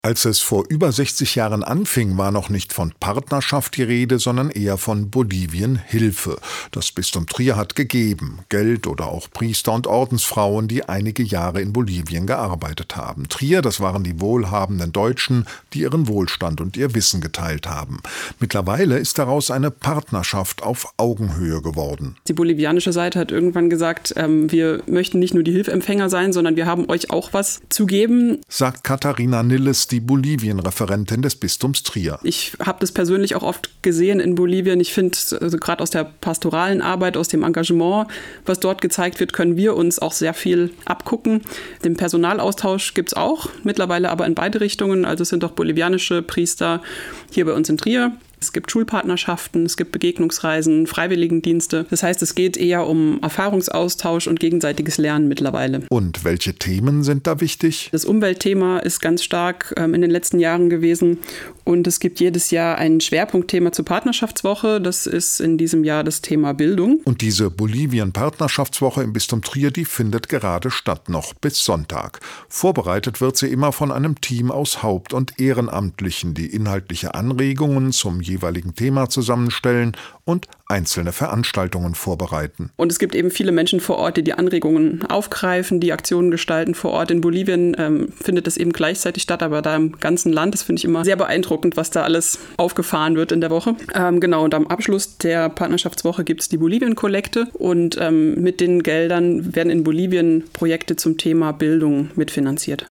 Als es vor über 60 Jahren anfing, war noch nicht von Partnerschaft die Rede, sondern eher von Bolivien-Hilfe. Das Bistum Trier hat gegeben, Geld oder auch Priester und Ordensfrauen, die einige Jahre in Bolivien gearbeitet haben. Trier, das waren die wohlhabenden Deutschen, die ihren Wohlstand und ihr Wissen geteilt haben. Mittlerweile ist daraus eine Partnerschaft auf Augenhöhe geworden. Die bolivianische Seite hat irgendwann gesagt, wir möchten nicht nur die Hilfempfänger sein, sondern wir haben euch auch was zu geben, sagt Katharina Nilles, die Bolivien-Referentin des Bistums Trier. Ich habe das persönlich auch oft gesehen in Bolivien. Ich finde, also gerade aus der pastoralen Arbeit, aus dem Engagement, was dort gezeigt wird, können wir uns auch sehr viel abgucken. Den Personalaustausch gibt es auch, mittlerweile aber in beide Richtungen. Also es sind auch bolivianische Priester hier bei uns in Trier. Es gibt Schulpartnerschaften, es gibt Begegnungsreisen, Freiwilligendienste. Das heißt, es geht eher um Erfahrungsaustausch und gegenseitiges Lernen mittlerweile. Und welche Themen sind da wichtig? Das Umweltthema ist ganz stark in den letzten Jahren gewesen. Und es gibt jedes Jahr ein Schwerpunktthema zur Partnerschaftswoche. Das ist in diesem Jahr das Thema Bildung. Und diese Bolivien-Partnerschaftswoche im Bistum Trier, die findet gerade statt, noch bis Sonntag. Vorbereitet wird sie immer von einem Team aus Haupt- und Ehrenamtlichen, die inhaltliche Anregungen zum jeweiligen Thema zusammenstellen und einzelne Veranstaltungen vorbereiten. Und es gibt eben viele Menschen vor Ort, die die Anregungen aufgreifen, die Aktionen gestalten vor Ort. In Bolivien findet das eben gleichzeitig statt, aber da im ganzen Land, das finde ich immer sehr beeindruckend, was da alles aufgefahren wird in der Woche. Genau, und am Abschluss der Partnerschaftswoche gibt es die Bolivien-Kollekte und mit den Geldern werden in Bolivien Projekte zum Thema Bildung mitfinanziert.